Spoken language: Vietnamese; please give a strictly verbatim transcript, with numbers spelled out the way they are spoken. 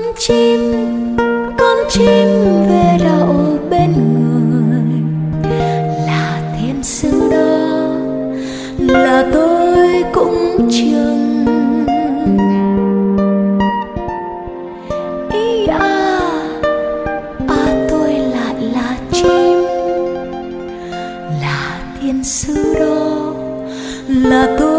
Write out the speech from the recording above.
con chim con chim về đậu bên người, là thiên sứ đó là tôi cũng chừng. Ý à, à tôi lại là chim, là thiên sứ đó là tôi